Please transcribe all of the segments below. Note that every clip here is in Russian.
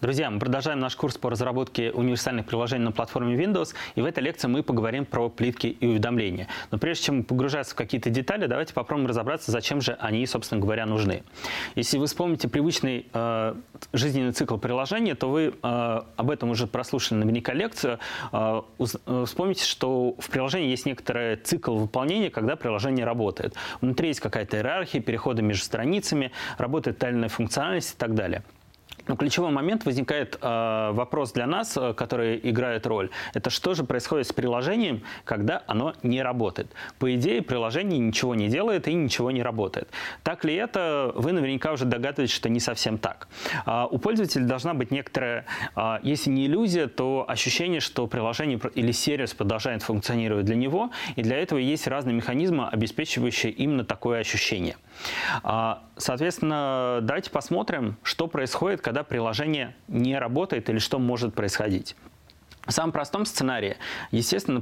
Друзья, мы продолжаем наш курс по разработке универсальных приложений на платформе Windows. И в этой лекции мы поговорим про плитки и уведомления. Но прежде чем погружаться в какие-то детали, давайте попробуем разобраться, зачем же они, собственно говоря, нужны. Если вы вспомните привычный жизненный цикл приложения, то вы об этом уже прослушали наверняка лекцию. Вспомните, что в приложении есть некоторый цикл выполнения, когда приложение работает. Внутри есть какая-то иерархия, переходы между страницами, работает тайная функциональность и так далее. Но ключевой момент возникает вопрос для нас, который играет роль. Это что же происходит с приложением, когда оно не работает? По идее, приложение ничего не делает и ничего не работает. Так ли это? Вы наверняка уже догадываетесь, что не совсем так. У пользователя должна быть некоторая, если не иллюзия, то ощущение, что приложение или сервис продолжает функционировать для него, и для этого есть разные механизмы, обеспечивающие именно такое ощущение. Соответственно, давайте посмотрим, что происходит, когда приложение не работает или что может происходить. В самом простом сценарии, естественно,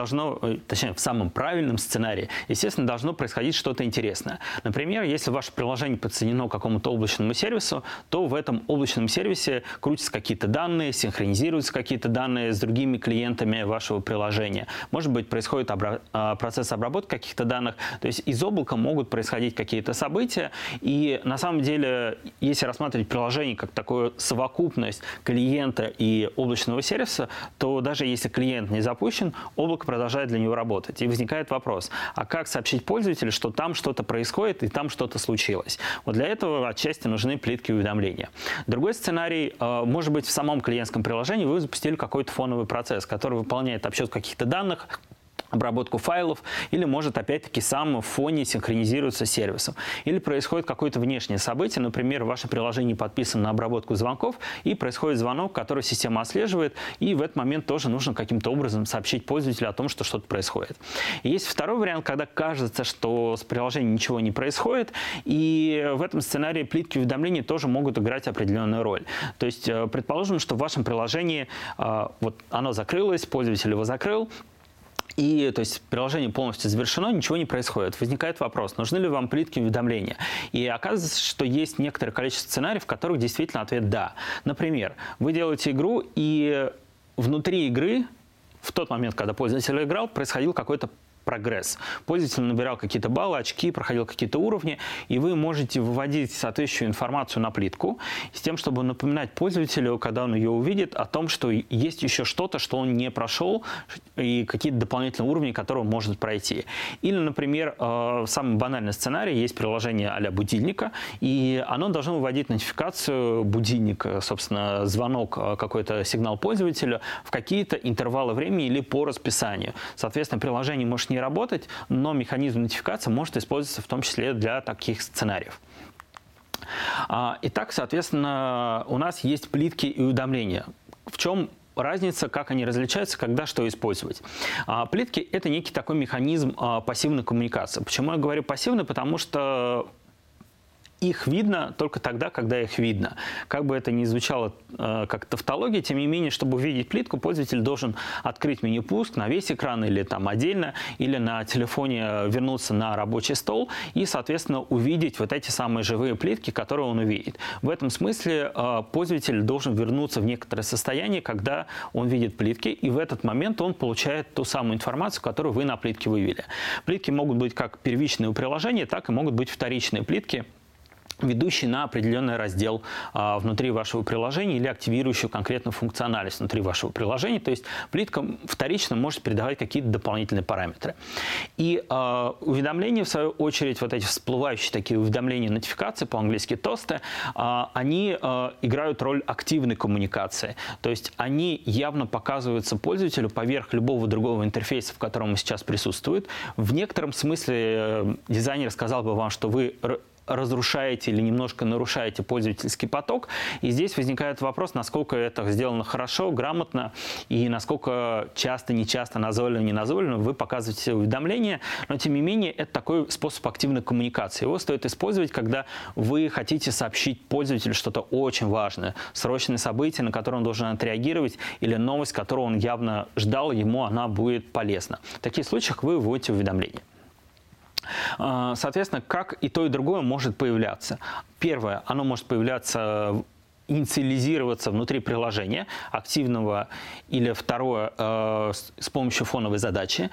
в самом правильном сценарии, естественно, должно происходить что-то интересное. Например, если ваше приложение подсоединено к какому-то облачному сервису, то в этом облачном сервисе крутятся какие-то данные, синхронизируются какие-то данные с другими клиентами вашего приложения. Может быть, происходит процесс обработки каких-то данных. То есть из облака могут происходить какие-то события. И на самом деле, если рассматривать приложение как такую совокупность клиента и облачного сервиса, то даже если клиент не запущен, облако продолжает для него работать. И возникает вопрос, а как сообщить пользователю, что там что-то происходит и там что-то случилось? Вот для этого отчасти нужны плитки уведомления. Другой сценарий, может быть, в самом клиентском приложении вы запустили какой-то фоновый процесс, который выполняет обсчет каких-то данных, обработку файлов, или может опять-таки сам в фоне синхронизируется с сервисом. Или происходит какое-то внешнее событие, например, ваше приложение подписано на обработку звонков, и происходит звонок, который система отслеживает, и в этот момент тоже нужно каким-то образом сообщить пользователю о том, что что-то происходит. И есть второй вариант, когда кажется, что с приложением ничего не происходит, и в этом сценарии плитки уведомлений тоже могут играть определенную роль. То есть, предположим, что в вашем приложении вот оно закрылось, пользователь его закрыл, и, то есть, приложение полностью завершено, ничего не происходит. Возникает вопрос, нужны ли вам плитки уведомления? И оказывается, что есть некоторое количество сценариев, в которых действительно ответ «да». Например, вы делаете игру, и внутри игры, в тот момент, когда пользователь играл, происходил какой-то прогресс. Пользователь набирал какие-то баллы, очки, проходил какие-то уровни, и вы можете выводить соответствующую информацию на плитку с тем, чтобы напоминать пользователю, когда он ее увидит, о том, что есть еще что-то, что он не прошел, и какие-то дополнительные уровни, которые он может пройти. Или, например, самый банальный сценарий, есть приложение а-ля будильника, и оно должно выводить нотификацию, будильник, собственно, звонок, какой-то сигнал пользователю в какие-то интервалы времени или по расписанию. Соответственно, приложение может не работать, но механизм нотификации может использоваться в том числе для таких сценариев. Итак, соответственно, у нас есть плитки и уведомления. В чем разница, как они различаются, когда что использовать? Плитки – это некий такой механизм пассивной коммуникации. Почему я говорю пассивный? Потому что их видно только тогда, когда их видно. Как бы это ни звучало как тавтология, тем не менее, чтобы увидеть плитку, пользователь должен открыть меню «Пуск» на весь экран или там отдельно, или на телефоне вернуться на рабочий стол и, соответственно, увидеть вот эти самые живые плитки, которые он увидит. В этом смысле пользователь должен вернуться в некоторое состояние, когда он видит плитки, и в этот момент он получает ту самую информацию, которую вы на плитке вывели. Плитки могут быть как первичные у приложения, так и могут быть вторичные плитки, ведущий на определенный раздел внутри вашего приложения или активирующую конкретную функциональность внутри вашего приложения. То есть плитка вторично может передавать какие-то дополнительные параметры. И уведомления, в свою очередь, вот эти всплывающие такие уведомления, нотификации, по-английски тосты, они играют роль активной коммуникации. То есть они явно показываются пользователю поверх любого другого интерфейса, в котором он сейчас присутствует. В некотором смысле дизайнер сказал бы вам, что вы разрушаете или немножко нарушаете пользовательский поток. И здесь возникает вопрос, насколько это сделано хорошо, грамотно, и насколько часто, нечасто, назойливо, не назойливо вы показываете уведомления. Но, тем не менее, это такой способ активной коммуникации. Его стоит использовать, когда вы хотите сообщить пользователю что-то очень важное, срочное событие, на которое он должен отреагировать, или новость, которую он явно ждал, ему она будет полезна. В таких случаях вы выводите уведомления. Соответственно, как и то, и другое может появляться. Первое, оно может появляться инициализироваться внутри приложения активного, или второе с помощью фоновой задачи.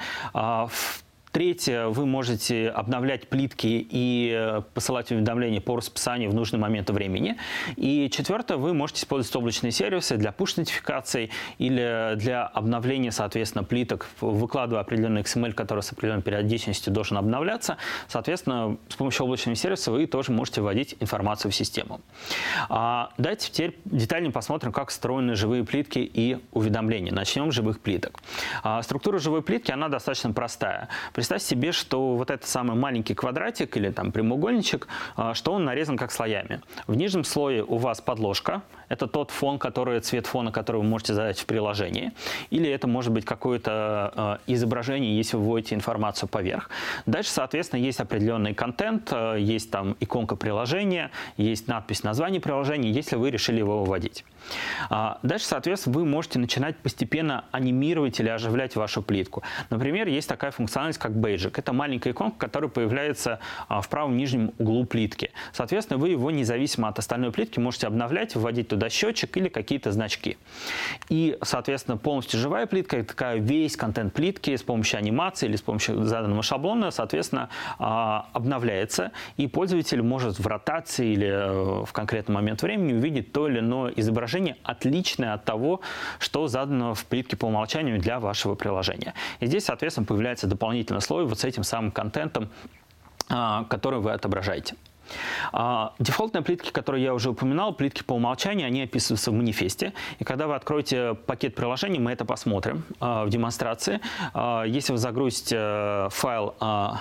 Третье, вы можете обновлять плитки и посылать уведомления по расписанию в нужный момент времени. И четвертое, вы можете использовать облачные сервисы для push-нотификаций или для обновления, соответственно, плиток, выкладывая определенный XML, который с определенной периодичностью должен обновляться. Соответственно, с помощью облачного сервиса вы тоже можете вводить информацию в систему. Давайте теперь детальнее посмотрим, как устроены живые плитки и уведомления. Начнем с живых плиток. Структура живой плитки, она достаточно простая. Представьте себе, что вот этот самый маленький квадратик или там прямоугольничек, что он нарезан как слоями. В нижнем слое у вас подложка. Это тот фон, цвет фона, который вы можете задать в приложении. Или это может быть какое-то изображение, если вы вводите информацию поверх. Дальше, соответственно, есть определенный контент, есть там иконка приложения, есть надпись названия приложения, если вы решили его выводить. Дальше, соответственно, вы можете начинать постепенно анимировать или оживлять вашу плитку. Например, есть такая функциональность, как бейджик. Это маленькая иконка, которая появляется в правом нижнем углу плитки. Соответственно, вы его независимо от остальной плитки можете обновлять, вводить туда счетчик или какие-то значки. И, соответственно, полностью живая плитка, это такая весь контент плитки с помощью анимации или с помощью заданного шаблона, соответственно, обновляется. И пользователь может в ротации или в конкретный момент времени увидеть то или иное изображение, отличное от того, что задано в плитке по умолчанию для вашего приложения. И здесь, соответственно, появляется дополнительный слой вот с этим самым контентом, который вы отображаете. Дефолтные плитки, которые я уже упоминал, плитки по умолчанию, они описываются в манифесте. И когда вы откроете пакет приложений, мы это посмотрим в демонстрации. Если вы загрузите файл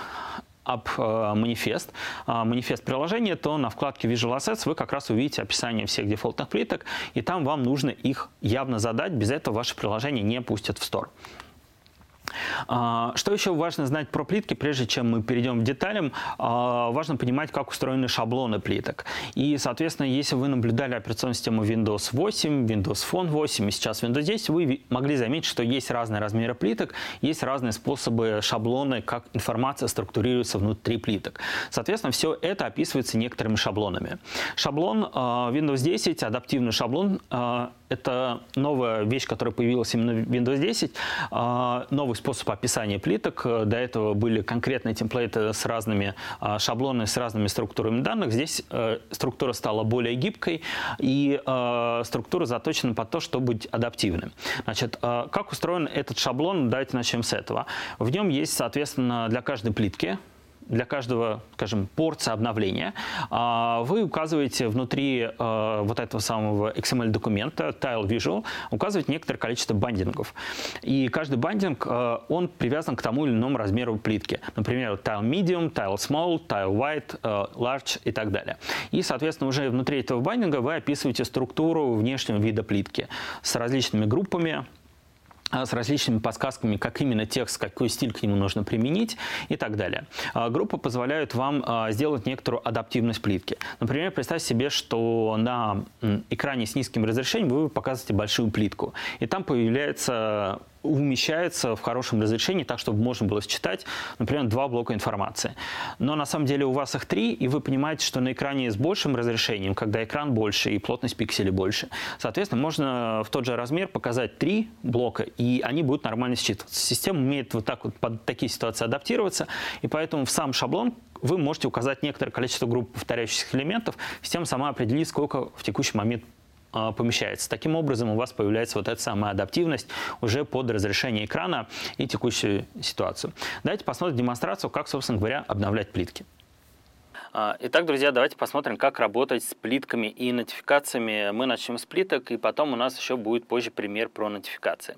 манифест приложения, то на вкладке Visual Assets вы как раз увидите описание всех дефолтных плиток, и там вам нужно их явно задать, без этого ваше приложение не пустят в Store. Что еще важно знать про плитки, прежде чем мы перейдем к деталям, важно понимать, как устроены шаблоны плиток. И, соответственно, если вы наблюдали операционную систему Windows 8, Windows Phone 8 и сейчас Windows 10, вы могли заметить, что есть разные размеры плиток, есть разные способы, шаблоны, как информация структурируется внутри плиток. Соответственно, все это описывается некоторыми шаблонами. Шаблон Windows 10, адаптивный шаблон, это новая вещь, которая появилась именно в Windows 10, новый способ описания плиток. До этого были конкретные темплейты с разными шаблонами, с разными структурами данных. Здесь структура стала более гибкой, и структура заточена под то, чтобы быть адаптивным. Значит, как устроен этот шаблон? Давайте начнем с этого. В нем есть, соответственно, для каждой плитки, для каждого, скажем, порции обновления, вы указываете внутри вот этого самого XML-документа, Tile Visual, указываете некоторое количество бандингов. И каждый бандинг, он привязан к тому или иному размеру плитки. Например, Tile Medium, Tile Small, Tile Wide, Large и так далее. И, соответственно, уже внутри этого бандинга вы описываете структуру внешнего вида плитки с различными группами, с различными подсказками, как именно текст, какой стиль к нему нужно применить и так далее. Группы позволяют вам сделать некоторую адаптивность плитки. Например, представьте себе, что на экране с низким разрешением вы показываете большую плитку, и там умещается в хорошем разрешении, так, чтобы можно было считать, например, 2 блока информации. Но на самом деле у вас их 3, и вы понимаете, что на экране с большим разрешением, когда экран больше и плотность пикселей больше, соответственно, можно в тот же размер показать 3 блока, и они будут нормально считываться. Система умеет вот так вот под такие ситуации адаптироваться, и поэтому в сам шаблон вы можете указать некоторое количество групп повторяющихся элементов, система сама определит, сколько в текущий момент помещается. Таким образом, у вас появляется вот эта самая адаптивность уже под разрешение экрана и текущую ситуацию. Давайте посмотрим демонстрацию, как, собственно говоря, обновлять плитки. Итак, друзья, давайте посмотрим, как работать с плитками и нотификациями. Мы начнем с плиток, и потом у нас еще будет позже пример про нотификации.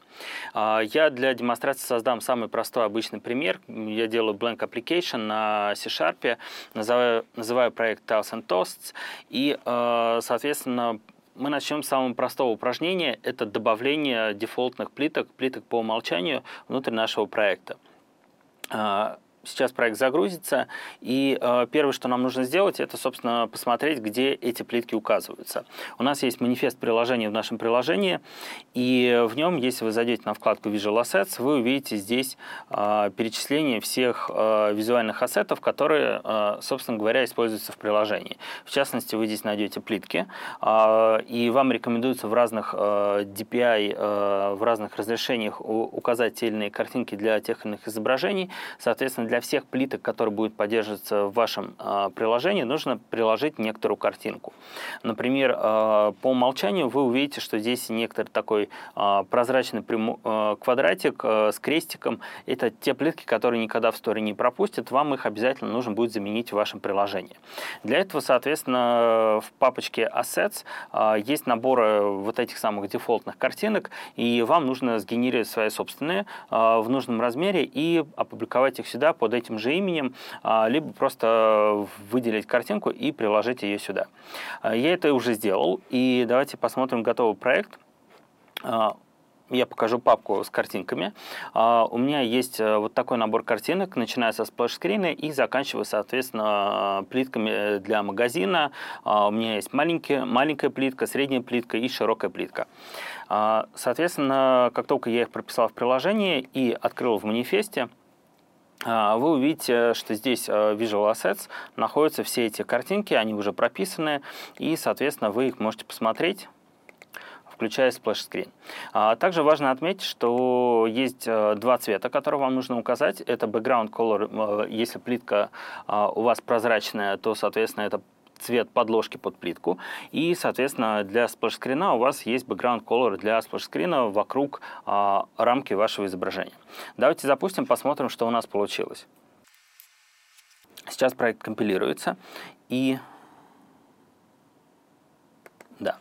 Я для демонстрации создам самый простой обычный пример. Я делаю blank application на C#, называю проект Tiles and Toasts, и, соответственно, мы начнем с самого простого упражнения. Это добавление дефолтных плиток по умолчанию внутрь нашего проекта. Сейчас проект загрузится, и первое, что нам нужно сделать, это, собственно, посмотреть, где эти плитки указываются. У нас есть манифест приложения в нашем приложении, и в нем, если вы зайдете на вкладку Visual Assets, вы увидите здесь перечисление всех визуальных ассетов, которые, собственно говоря, используются в приложении. В частности, вы здесь найдете плитки, и вам рекомендуется в разных DPI, в разных разрешениях указать те или иные картинки для тех или иных изображений. Соответственно, для всех плиток, которые будут поддерживаться в вашем приложении, нужно приложить некоторую картинку. Например, по умолчанию вы увидите, что здесь некоторый такой прозрачный квадратик с крестиком. Это те плитки, которые никогда в Store не пропустят. Вам их обязательно нужно будет заменить в вашем приложении. Для этого, соответственно, в папочке Assets есть набор вот этих самых дефолтных картинок, и вам нужно сгенерировать свои собственные в нужном размере и опубликовать их сюда под этим же именем, либо просто выделить картинку и приложить ее сюда. Я это уже сделал, и давайте посмотрим готовый проект. Я покажу папку с картинками. У меня есть вот такой набор картинок, начиная со сплэш-скрина и заканчивая, соответственно, плитками для магазина. У меня есть маленькая плитка, средняя плитка и широкая плитка. Соответственно, как только я их прописал в приложении и открыл в манифесте, вы увидите, что здесь в Visual Assets находятся все эти картинки, они уже прописаны, и, соответственно, вы их можете посмотреть, включая сплэш-скрин. Также важно отметить, что есть два цвета, которые вам нужно указать. Это background color, если плитка у вас прозрачная, то, соответственно, это цвет подложки под плитку. И, соответственно, для сплэш-скрина у вас есть background color для сплэш-скрина вокруг рамки вашего изображения. Давайте запустим, посмотрим, что у нас получилось. Сейчас проект компилируется. И да.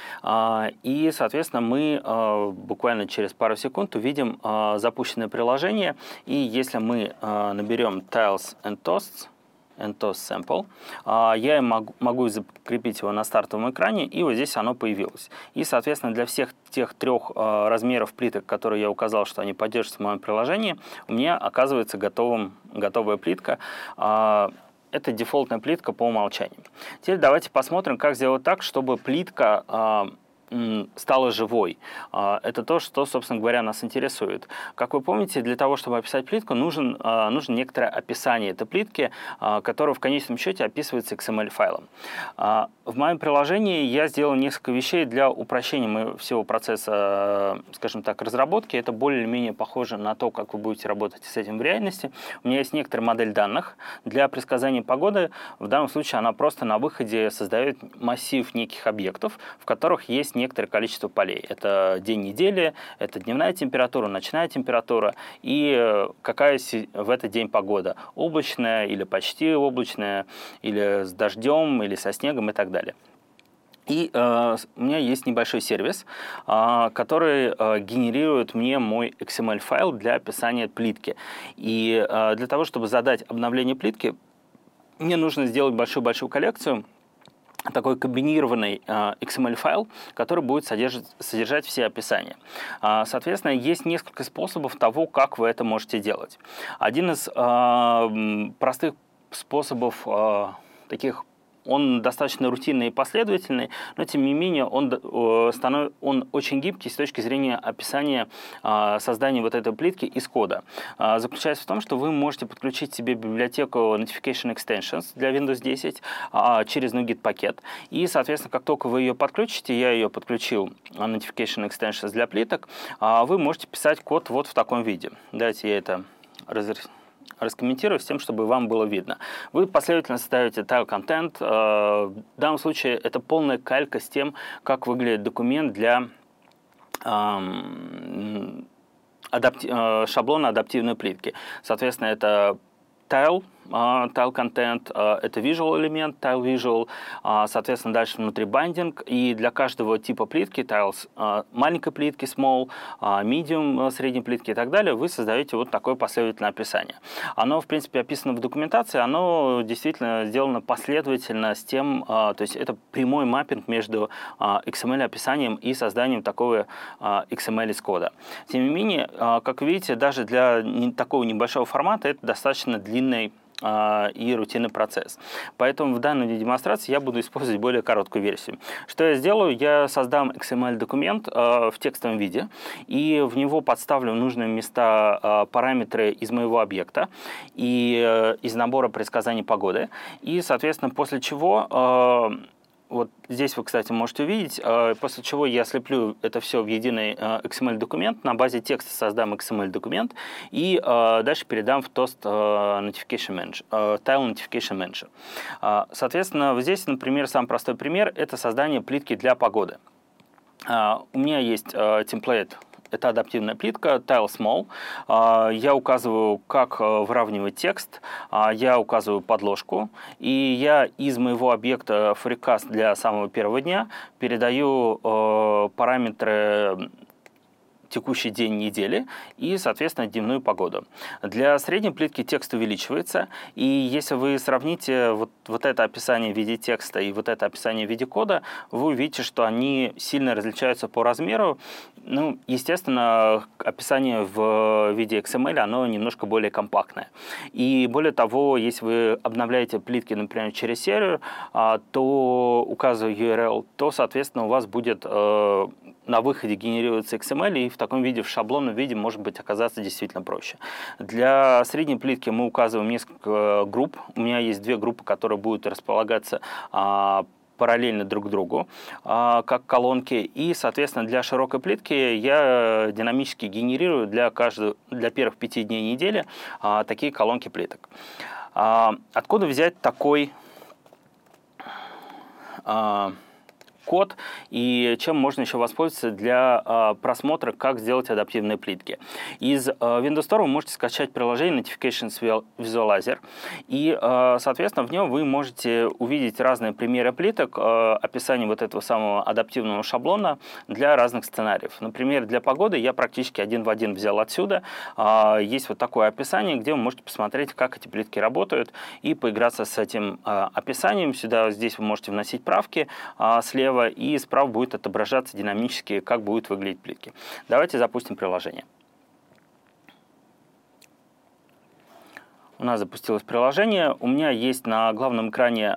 И, соответственно, мы буквально через пару секунд увидим запущенное приложение. И если мы наберем Tiles and Toasts Sample, я могу закрепить его на стартовом экране, и вот здесь оно появилось. И, соответственно, для всех тех трех размеров плиток, которые я указал, что они поддерживаются в моем приложении, у меня оказывается готовая плитка. Это дефолтная плитка по умолчанию. Теперь давайте посмотрим, как сделать так, чтобы плитка стала живой. Это то, что, собственно говоря, нас интересует. Как вы помните, для того, чтобы описать плитку, нужно некоторое описание этой плитки, которое в конечном счете описывается XML-файлом. В моем приложении я сделал несколько вещей для упрощения всего процесса, скажем так, разработки. Это более-менее похоже на то, как вы будете работать с этим в реальности. У меня есть некоторая модель данных для предсказания погоды. В данном случае она просто на выходе создает массив неких объектов, в которых есть некоторое количество полей. Это день недели, это дневная температура, ночная температура и какая в этот день погода. Облачная или почти облачная, или с дождем, или со снегом и так далее. И у меня есть небольшой сервис, который генерирует мне мой XML-файл для описания плитки. И для того, чтобы задать обновление плитки, мне нужно сделать большую-большую коллекцию, такой комбинированный XML-файл, который будет содержать все описания. Соответственно, есть несколько способов того, как вы это можете делать. Один из простых способов таких, он достаточно рутинный и последовательный, но тем не менее он очень гибкий с точки зрения описания создания вот этой плитки из кода. Заключается в том, что вы можете подключить себе библиотеку Notification Extensions для Windows 10 через NuGet пакет. И, соответственно, как только вы ее подключите, я ее подключил, Notification Extensions для плиток, вы можете писать код вот в таком виде. Давайте я это раскомментирую с тем, чтобы вам было видно. Вы последовательно ставите tile content. В данном случае это полная калька с тем, как выглядит документ для шаблона адаптивной плитки. Соответственно, это tile tile content, это visual элемент, tile visual, соответственно, дальше внутри binding, и для каждого типа плитки, tiles маленькой плитки, small, medium, средней плитки и так далее, вы создаете вот такое последовательное описание. Оно, в принципе, описано в документации, оно действительно сделано последовательно с тем, то есть это прямой маппинг между XML-описанием и созданием такого XML из кода. Тем не менее, как вы видите, даже для такого небольшого формата это достаточно длинный и рутинный процесс. Поэтому в данной демонстрации я буду использовать более короткую версию. Что я сделаю? Я создам XML-документ в текстовом виде и в него подставлю нужные места параметры из моего объекта и из набора предсказаний погоды. И, соответственно, после чего... Вот здесь вы, кстати, можете увидеть, после чего я слеплю это все в единый XML-документ, на базе текста создам XML-документ и дальше передам в Toast Notification Manager, Tile Notification Manager. Соответственно, вот здесь, например, самый простой пример – это создание плитки для погоды. У меня есть темплейт. Это адаптивная плитка, tile small. Я указываю, как выравнивать текст, я указываю подложку, и я из моего объекта forecast для самого первого дня передаю параметры текущий день недели и, соответственно, дневную погоду. Для средней плитки текст увеличивается, и если вы сравните вот это описание в виде текста и вот это описание в виде кода, вы увидите, что они сильно различаются по размеру. Ну, естественно, описание в виде XML, оно немножко более компактное. И более того, если вы обновляете плитки, например, через сервер, то, указывая URL, то, соответственно, у вас будет на выходе генерируется XML, и в таком виде, в шаблонном виде, может быть, оказаться действительно проще. Для средней плитки мы указываем несколько групп. У меня есть две группы, которые будут располагаться параллельно друг другу, как колонки. И, соответственно, для широкой плитки я динамически генерирую для первых 5 дней недели такие колонки плиток. Откуда взять такой код и чем можно еще воспользоваться для просмотра, как сделать адаптивные плитки. Из Windows Store вы можете скачать приложение Notifications Visualizer, и, соответственно, в нем вы можете увидеть разные примеры плиток, описание вот этого самого адаптивного шаблона для разных сценариев. Например, для погоды я практически один в один взял отсюда. Есть вот такое описание, где вы можете посмотреть, как эти плитки работают, и поиграться с этим описанием. Здесь вы можете вносить правки слева, и справа будет отображаться динамически, как будут выглядеть плитки. Давайте запустим приложение. У нас запустилось приложение. У меня есть на главном экране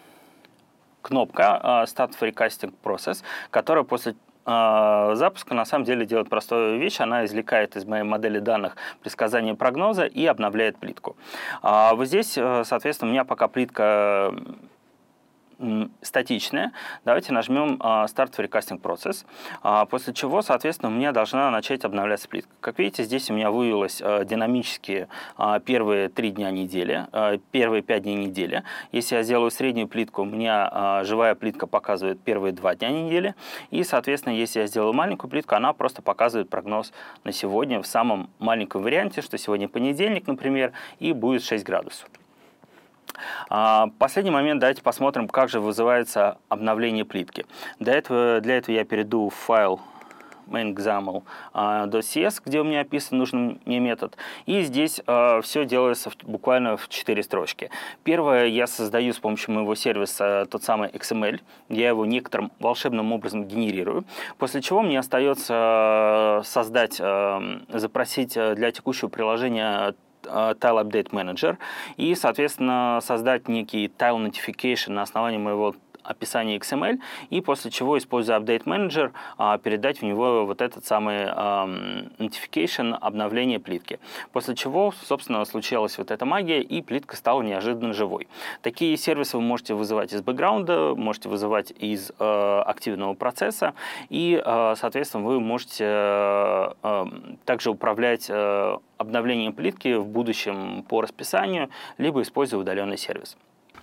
кнопка Start Forecasting Process, которая после запуска на самом деле делает простую вещь. Она извлекает из моей модели данных предсказания прогноза и обновляет плитку. Вот здесь, соответственно, у меня пока плитка статичная. Давайте нажмем Start Forecasting Process, после чего, соответственно, у меня должна начать обновляться плитка. Как видите, здесь у меня вывелось динамически первые 3 дня недели, первые 5 дней недели. Если я сделаю среднюю плитку, у меня живая плитка показывает первые 2 дня недели. И, соответственно, если я сделаю маленькую плитку, она просто показывает прогноз на сегодня в самом маленьком варианте, что сегодня понедельник, например, и будет 6 градусов. Последний момент, давайте посмотрим, как же вызывается обновление плитки. Для этого я перейду в файл main.xaml.cs, где у меня описан нужный мне метод. И здесь все делается буквально в 4 строчки. Первое, я создаю с помощью моего сервиса тот самый XML. Я его некоторым волшебным образом генерирую. После чего мне остается запросить для текущего приложения Tile Update Manager и, соответственно, создать некий Tile Notification на основании моего описания XML, и после чего, используя Update Manager, передать в него вот этот самый Notification обновление плитки. После чего, собственно, случилась вот эта магия, и плитка стала неожиданно живой. Такие сервисы вы можете вызывать из бэкграунда, можете вызывать из активного процесса, и, соответственно, вы можете также управлять обновлением плитки в будущем по расписанию, либо используя удаленный сервис.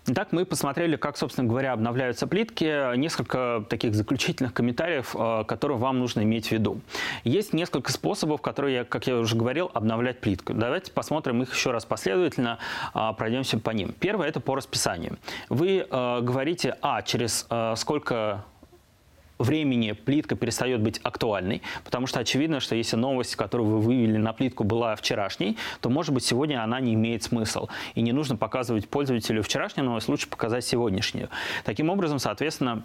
Итак, мы посмотрели, как, собственно говоря, обновляются плитки. Несколько таких заключительных комментариев, которые вам нужно иметь в виду. Есть несколько способов, которые, как я уже говорил, обновлять плитку. Давайте посмотрим их еще раз последовательно, пройдемся по ним. Первое – это по расписанию. Вы говорите, через сколько времени плитка перестает быть актуальной, потому что очевидно, что если новость, которую вы вывели на плитку, была вчерашней, то, может быть, сегодня она не имеет смысла. И не нужно показывать пользователю вчерашнюю новость, лучше показать сегодняшнюю. Таким образом, соответственно,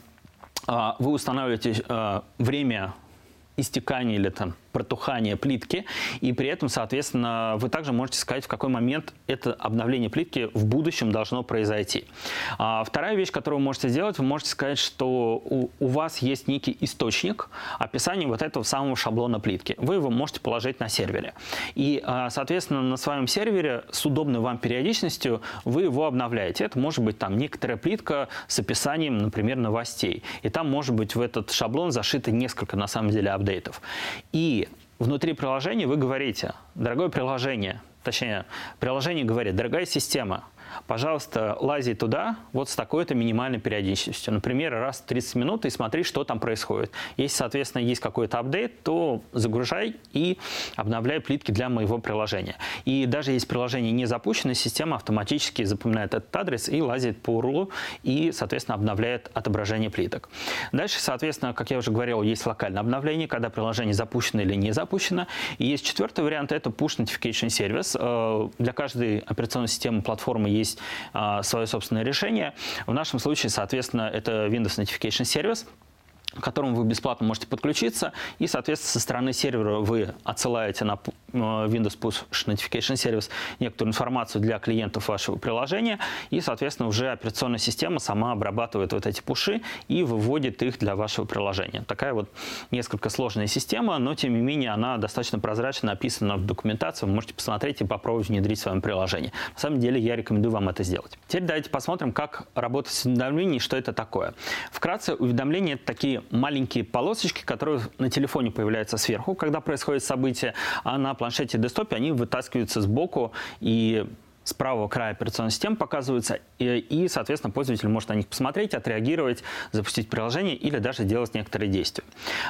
вы устанавливаете время истекания или протухания плитки, и при этом, соответственно, вы также можете сказать, в какой момент это обновление плитки в будущем должно произойти. Вторая вещь, которую вы можете сделать, вы можете сказать, что у вас есть некий источник описания вот этого самого шаблона плитки. Вы его можете положить на сервере. И, соответственно, на своем сервере с удобной вам периодичностью вы его обновляете. Это может быть некоторая плитка с описанием, например, новостей. И там может быть в этот шаблон зашито несколько, на самом деле, апдейтов. И внутри приложения вы говорите: дорогое приложение, точнее, приложение говорит: дорогая система, пожалуйста, лази туда вот с такой-то минимальной периодичностью. Например, раз в 30 минут и смотри, что там происходит. Если, соответственно, есть какой-то апдейт, то загружай и обновляй плитки для моего приложения. И даже если приложение не запущено, система автоматически запоминает этот адрес и лазит по URL и, соответственно, обновляет отображение плиток. Дальше, соответственно, как я уже говорил, есть локальное обновление, когда приложение запущено или не запущено. И есть четвертый вариант – это Push Notification Service. Для каждой операционной системы платформы есть свое собственное решение. В нашем случае, соответственно, это Windows Notification Service, к которому вы бесплатно можете подключиться, и, соответственно, со стороны сервера вы отсылаете на Windows Push Notification Service некоторую информацию для клиентов вашего приложения, и, соответственно, уже операционная система сама обрабатывает вот эти пуши и выводит их для вашего приложения. Такая вот несколько сложная система, но, тем не менее, она достаточно прозрачно описана в документации, вы можете посмотреть и попробовать внедрить в своем приложении. На самом деле, я рекомендую вам это сделать. Теперь давайте посмотрим, как работать с уведомлениями и что это такое. Вкратце, уведомления – это такие маленькие полосочки, которые на телефоне появляются сверху, когда происходит событие, а на планшете и десктопе они вытаскиваются сбоку и с правого края операционной системы показываются, и, соответственно, пользователь может на них посмотреть, отреагировать, запустить приложение или даже делать некоторые действия.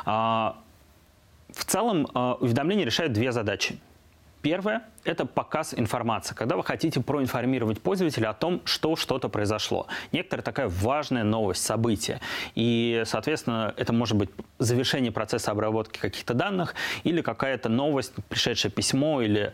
В целом, уведомления решают две задачи. Первое – это показ информации, когда вы хотите проинформировать пользователя о том, что что-то произошло. Некоторая такая важная новость, событие. И, соответственно, это может быть завершение процесса обработки каких-то данных или какая-то новость, пришедшее письмо или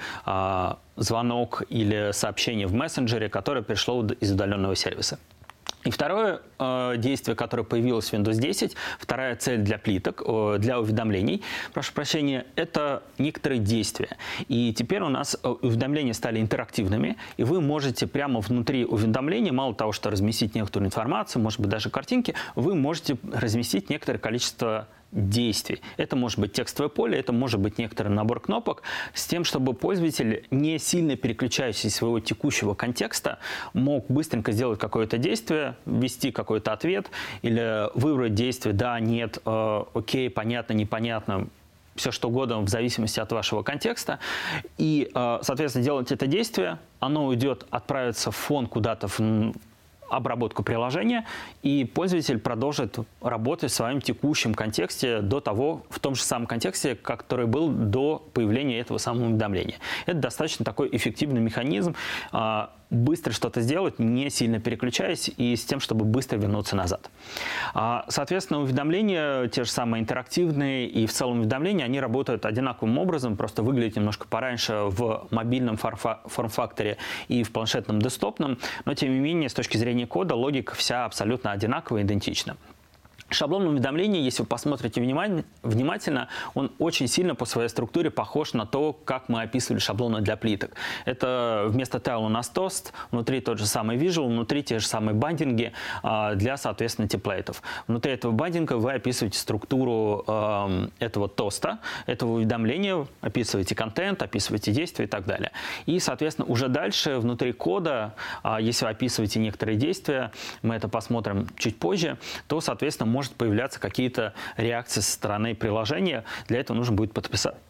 звонок или сообщение в мессенджере, которое пришло из удаленного сервиса. И второе действие, которое появилось в Windows 10, вторая цель для плиток, для уведомлений, прошу прощения, это некоторые действия. И теперь у нас уведомления стали интерактивными, и вы можете прямо внутри уведомления, мало того, что разместить некоторую информацию, может быть, даже картинки, вы можете разместить некоторое количество действий. Это может быть текстовое поле, это может быть некоторый набор кнопок, с тем, чтобы пользователь, не сильно переключаясь из своего текущего контекста, мог быстренько сделать какое-то действие, ввести какой-то ответ или выбрать действие «да», «нет», «окей», «понятно», «непонятно», все что угодно в зависимости от вашего контекста. И, соответственно, делать это действие, оно уйдет, отправится в фон куда-то в обработку приложения, и пользователь продолжит работать в своем текущем контексте в том же самом контексте, который был до появления этого самого уведомления. Это достаточно такой эффективный механизм, быстро что-то сделать, не сильно переключаясь, и с тем, чтобы быстро вернуться назад. Соответственно, уведомления, те же самые интерактивные, и в целом уведомления, они работают одинаковым образом, просто выглядят немножко пораньше в мобильном форм-факторе и в планшетном десктопном, но тем не менее, с точки зрения кода, логика вся абсолютно одинаковая, идентична. Шаблон уведомлений, если вы посмотрите внимательно, он очень сильно по своей структуре похож на то, как мы описывали шаблоны для плиток. Это вместо tile у нас тост, внутри тот же самый visual, внутри те же самые бандинги для, соответственно, темплейтов. Внутри этого бандинга вы описываете структуру этого тоста, этого уведомления, описываете контент, описываете действия и так далее. И, соответственно, уже дальше внутри кода, если вы описываете некоторые действия, мы это посмотрим чуть позже, то, соответственно, может появляться какие-то реакции со стороны приложения. Для этого нужно будет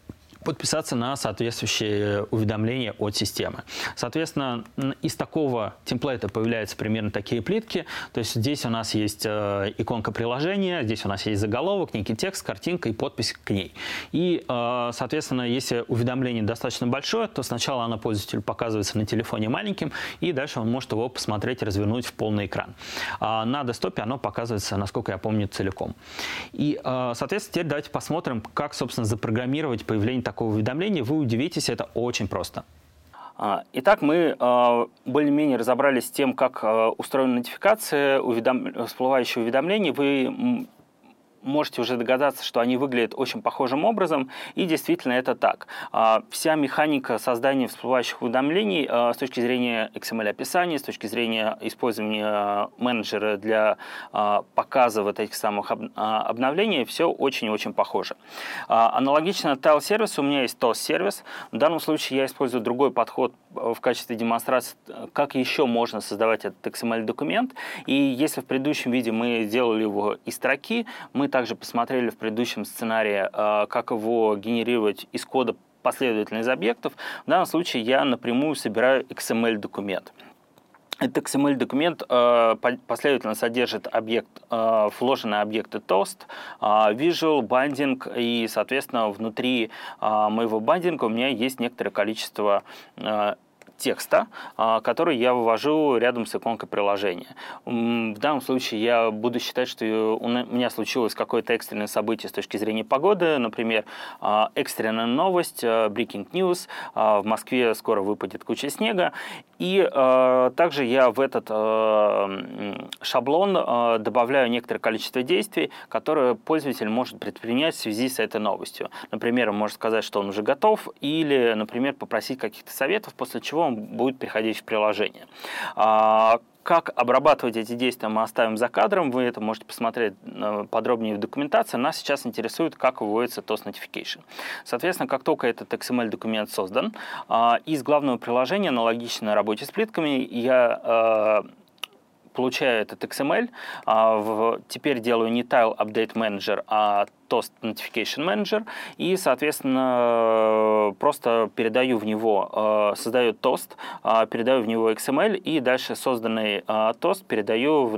подписаться на соответствующие уведомления от системы. Соответственно, из такого темплейта появляются примерно такие плитки. То есть здесь у нас есть иконка приложения, здесь у нас есть заголовок, некий текст, картинка и подпись к ней. И, соответственно, если уведомление достаточно большое, то сначала оно пользователю показывается на телефоне маленьким, и дальше он может его посмотреть, развернуть в полный экран. На десктопе оно показывается, насколько я помню, целиком. И, соответственно, теперь давайте посмотрим, как, собственно, запрограммировать появление такого уведомления. Вы удивитесь, это очень просто. Итак, мы более-менее разобрались с тем, как устроена нотификация, всплывающие уведомления. Вы можете уже догадаться, что они выглядят очень похожим образом, и действительно это так. Вся механика создания всплывающих уведомлений с точки зрения XML-описания, с точки зрения использования менеджера для показа вот этих самых обновлений, все очень-очень похоже. Аналогично tile-сервису у меня есть toast-сервис. В данном случае я использую другой подход в качестве демонстрации, как еще можно создавать этот XML-документ. И если в предыдущем видео мы сделали его из строки, мы также посмотрели в предыдущем сценарии, как его генерировать из кода последовательно из объектов. В данном случае я напрямую собираю XML-документ. Этот XML-документ последовательно содержит вложенные объекты toast, visual, binding, и, соответственно, внутри моего бандинга у меня есть некоторое количество текста, который я вывожу рядом с иконкой приложения. В данном случае я буду считать, что у меня случилось какое-то экстренное событие с точки зрения погоды, например, экстренная новость, breaking news, в Москве скоро выпадет куча снега, и также я в этот шаблон добавляю некоторое количество действий, которые пользователь может предпринять в связи с этой новостью. Например, он может сказать, что он уже готов, или, например, попросить каких-то советов, после чего он будет переходить в приложение. Как обрабатывать эти действия, мы оставим за кадром. Вы это можете посмотреть подробнее в документации. Нас сейчас интересует, как выводится Toast Notification. Соответственно, как только этот XML-документ создан, из главного приложения, аналогично работе с плитками, я получаю этот XML, теперь делаю не Tile Update Manager, а Toast Notification Manager, и, соответственно, просто передаю в него, создаю Toast, передаю в него XML, и дальше созданный Toast передаю в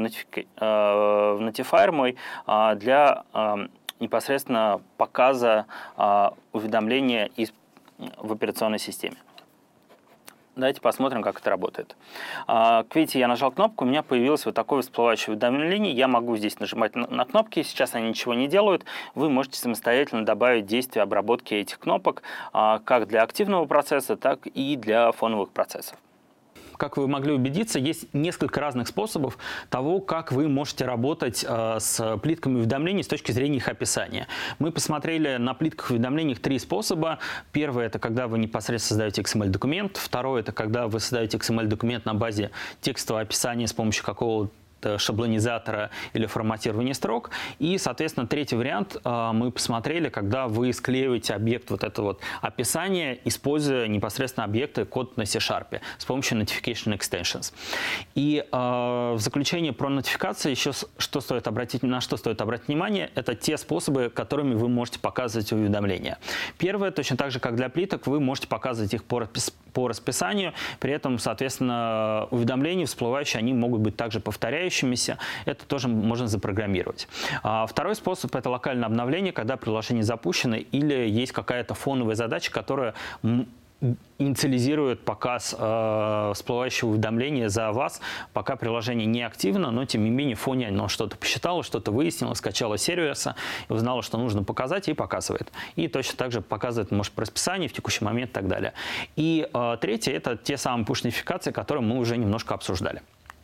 Notifier мой для непосредственно показа уведомления в операционной системе. Давайте посмотрим, как это работает. Как видите, я нажал кнопку, у меня появилось вот такое всплывающее уведомление. Я могу здесь нажимать на кнопки, сейчас они ничего не делают. Вы можете самостоятельно добавить действие обработки этих кнопок как для активного процесса, так и для фоновых процессов. Как вы могли убедиться, есть несколько разных способов того, как вы можете работать с плитками уведомлений с точки зрения их описания. Мы посмотрели на плитках уведомлений 3 способа. Первый – это когда вы непосредственно создаете XML-документ. Второй – это когда вы создаете XML-документ на базе текстового описания с помощью какого-то шаблонизатора или форматирования строк. И, соответственно, третий вариант мы посмотрели, когда вы склеиваете объект вот это вот описание, используя непосредственно объекты код на C# с помощью Notification Extensions. И в заключение про нотификации еще на что стоит обратить внимание, это те способы, которыми вы можете показывать уведомления. Первое, точно так же, как для плиток, вы можете показывать их по расписанию, при этом, соответственно, уведомления всплывающие, они могут быть также повторяющимися. Это тоже можно запрограммировать. Второй способ – это локальное обновление, когда приложение запущено или есть какая-то фоновая задача, которая инициализирует показ всплывающего уведомления за вас, пока приложение не активно, но тем не менее в фоне оно что-то посчитало, что-то выяснило, скачало с сервиса, узнало, что нужно показать, и показывает. И точно так же показывает, может, по расписанию, в текущий момент и так далее. И третье – это те самые push-нотификации, которые мы уже немножко обсуждали.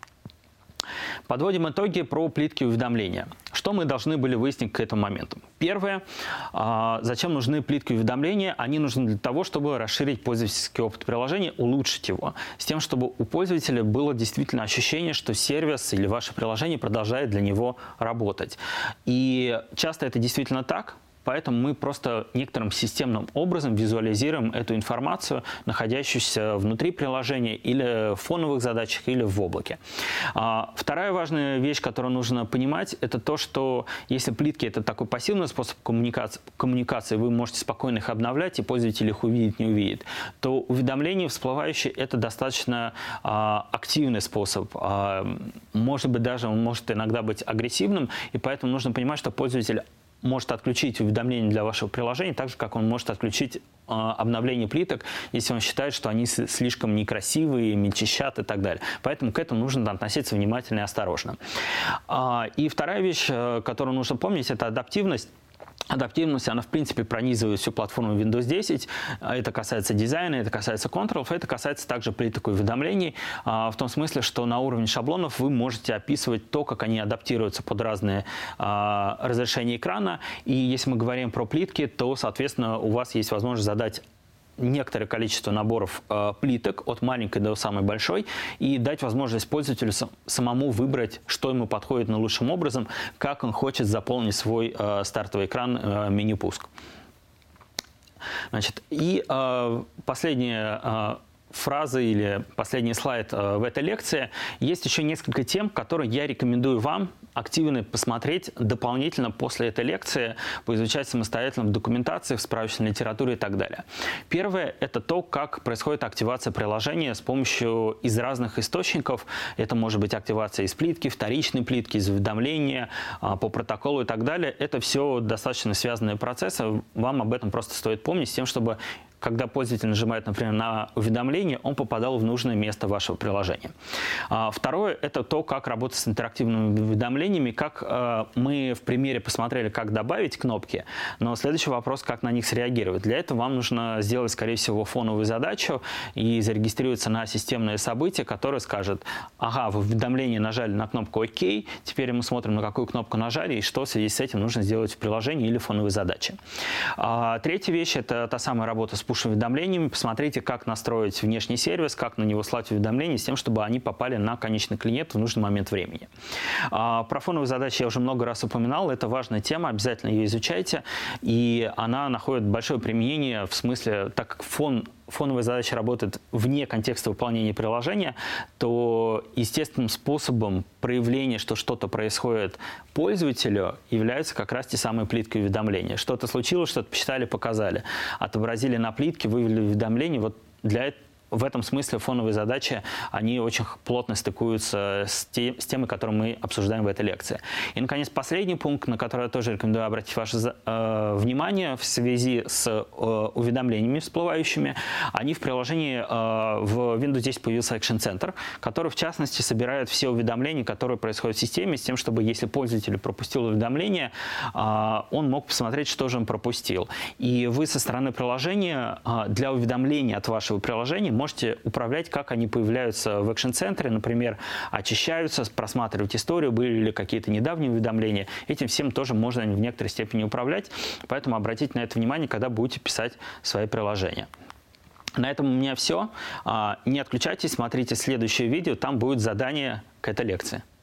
Подводим итоги про плитки уведомления. Что мы должны были выяснить к этому моменту? Первое. Зачем нужны плитки уведомления? Они нужны для того, чтобы расширить пользовательский опыт приложения, улучшить его, с тем, чтобы у пользователя было действительно ощущение, что сервис или ваше приложение продолжает для него работать. И часто это действительно так. поэтому мы просто некоторым системным образом визуализируем эту информацию, находящуюся внутри приложения или в фоновых задачах, или в облаке. Вторая важная вещь, которую нужно понимать, это то, что если плитки – это такой пассивный способ коммуникации, вы можете спокойно их обновлять, и пользователь их увидит, не увидит, то уведомления всплывающие – это достаточно активный способ. Может быть, даже он может иногда быть агрессивным, и поэтому нужно понимать, что пользователь может отключить уведомления для вашего приложения, так же, как он может отключить обновление плиток, если он считает, что они слишком некрасивые, мельчищат и так далее. Поэтому к этому нужно относиться внимательно и осторожно. И вторая вещь, которую нужно помнить, это адаптивность. Адаптивность, она, в принципе, пронизывает всю платформу Windows 10. Это касается дизайна, это касается контролов, это касается также плиток и уведомлений, в том смысле, что на уровне шаблонов вы можете описывать то, как они адаптируются под разные разрешения экрана. И если мы говорим про плитки, то, соответственно, у вас есть возможность задать некоторое количество наборов плиток от маленькой до самой большой и дать возможность пользователю самому выбрать, что ему подходит наилучшим образом, как он хочет заполнить свой стартовый экран меню пуск. Значит, и последняя фраза или последний слайд в этой лекции. Есть еще несколько тем, которые я рекомендую вам активно посмотреть дополнительно после этой лекции, поизучать самостоятельно в документации, в справочной литературе и так далее. Первое – это то, как происходит активация приложения с помощью из разных источников. Это может быть активация из плитки, вторичной плитки, из уведомления, по протоколу и так далее. Это все достаточно связанные процессы. Вам об этом просто стоит помнить, с тем, чтобы когда пользователь нажимает, например, на уведомление, он попадал в нужное место вашего приложения. Второе – это то, как работать с интерактивными уведомлениями, как мы в примере посмотрели, как добавить кнопки, но следующий вопрос, как на них среагировать. Для этого вам нужно сделать, скорее всего, фоновую задачу и зарегистрироваться на системное событие, которое скажет: ага, в уведомлении нажали на кнопку «Ок», теперь мы смотрим, на какую кнопку нажали и что в связи с этим нужно сделать в приложении или фоновой задаче. Третья вещь – это та самая работа с push-уведомлениями. Посмотрите, как настроить внешний сервис, как на него слать уведомления, с тем, чтобы они попали на конечный клиент в нужный момент времени. Про фоновые задачи я уже много раз упоминал. Это важная тема, обязательно ее изучайте. И она находит большое применение в смысле, так как фоновая задача работает вне контекста выполнения приложения, то естественным способом проявления, что что-то происходит пользователю, являются как раз те самые плитки уведомления. Что-то случилось, что-то посчитали, показали. Отобразили на плитке, вывели уведомление. Вот для этого в этом смысле фоновые задачи, они очень плотно стыкуются с темой, которую мы обсуждаем в этой лекции. И, наконец, последний пункт, на который я тоже рекомендую обратить ваше внимание в связи с уведомлениями всплывающими. Они в приложении в Windows 10 появился Action Center, который, в частности, собирает все уведомления, которые происходят в системе, с тем, чтобы, если пользователь пропустил уведомление, он мог посмотреть, что же он пропустил. И вы со стороны приложения для уведомления от вашего приложения можете управлять, как они появляются в экшн-центре, например, очищаются, просматривать историю, были ли какие-то недавние уведомления. Этим всем тоже можно в некоторой степени управлять, поэтому обратите на это внимание, когда будете писать свои приложения. На этом у меня все. Не отключайтесь, смотрите следующее видео, там будет задание к этой лекции.